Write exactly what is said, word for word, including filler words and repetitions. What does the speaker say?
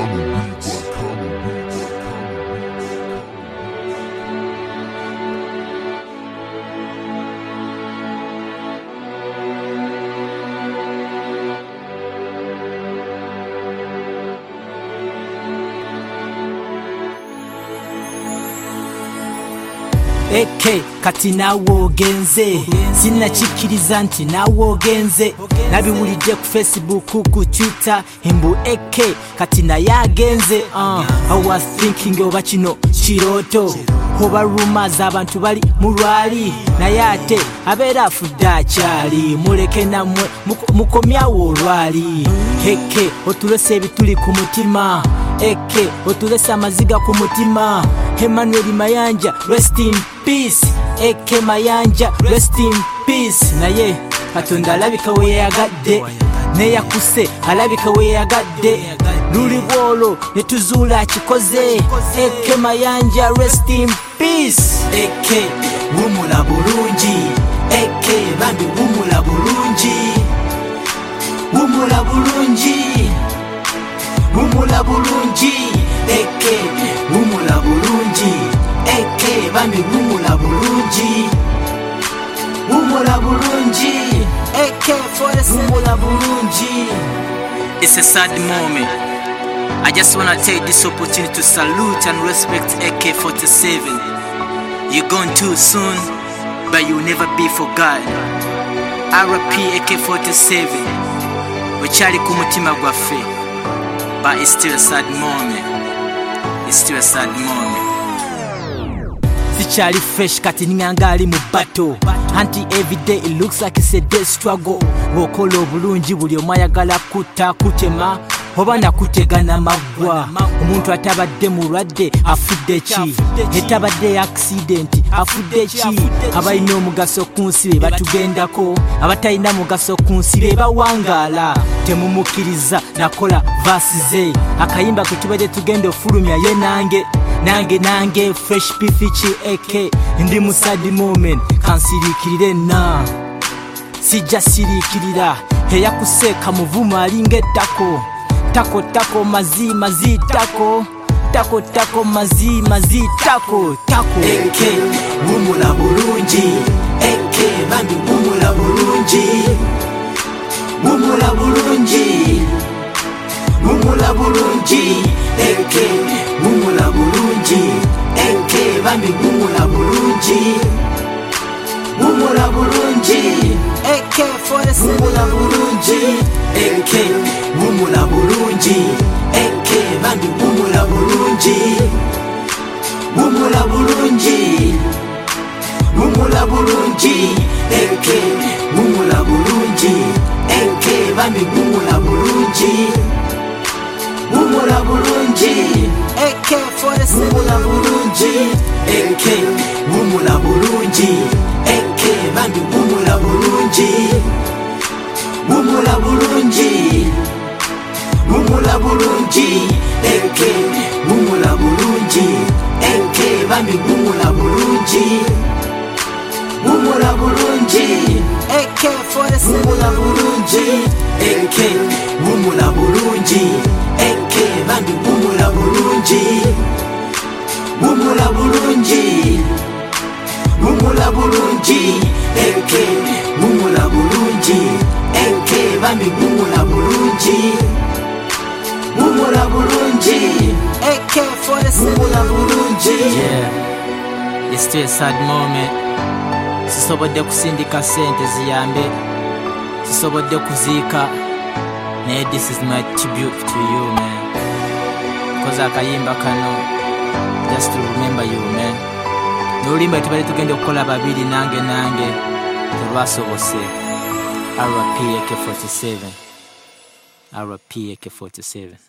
Eke kati nawe ogenze sinakikiriza nti nawe ogenze nabiwulidde ku Facebook ku Twitter himbu eke kati naye agenze uh, I was thinking oba kino kirooto oba rumors abantu bali mulwali naye ate abeera afudde akyali muleke namwe mukomyawo olwali eke otulese ebituli ku mutima eke otulese amaziga ku mutima Emmanuel Mayanja rest in peace eke Mayanja rest in peace naye Katonda alabika we yagadde ne yakuse alabika we yagadde luli bwolo netuzuula akikoze eke Mayanja rest in peace eke wumula bulungi eke bambi wumula bulungi wumula bulungi wumula bulungi eke wumula bulungi eke bambi wumula bulungi wumula bulungi eke wumula bulungi. It's a sad moment. I just wanna take this opportunity to salute and respect A K forty-seven. You're gone too soon, but you'll never be forgotten. R I P A K forty-seven. Wekyali ku mutima gwaffe, but it's still a sad moment. It's still a sad moment. Sichali fresh kati ninganga ali mu battle. Anti every day it looks like it's a dead struggle. Wokola obulungi buli omwayagala kutta kutema oba nakutegana magwa. Omuntu atabadde mulwadde afudde ki? Etabadde accident afudde ki? Abalina omugaso ku nsi be batugendako, abatalina mugaso ku nsi be bawangala. Temumukiriza nakola verse ze akayimba kutubadde tugenda ofulumya ye nange nange nange fresh pifichi eke ndi mu sad moment kansirikirire na sijja sirikirira eyakuseeka muvumu alinga ettako tako tako mazi mazi tako tako tako mazi mazi tako tako eke wumula bulungi eke bambi wumula bulungi wumula bulungi wumula bulungi eke wumula bulungi eke bambi wumula bulungi wumula bulungi eke wumula bulungi eke wumula bulungi eke bambi wumula bulungi wumula bulungi wumula bulungi eke wumula bulungi eke bambi wumula bulungi wumula bulungi eke wumula bulungi eke wumula bulungi eke bambi wumula bulungi wumula bulungi wumula bulungi eke wumula bulungi eke bambi wumula bulungi wumula bulungi eke wumula bulungi eke wumula bulungi eke bambi wumula bulungi wumula bulungi wumula bulungi eke wumula bulungi eke bambi wumula bulungi wumula bulungi eke wumula bulungi. Yeah, it's still a sad moment. Sisobodde kusindika sente ziyambe, sisobodde kuziika, naye this is my tribute to you man. Cause akayimba kano just to remember you man. Nolimba tubali tugenda okukola babiri nange nange tolwasobose. R I P A K forty-seven. R I P A K forty-seven.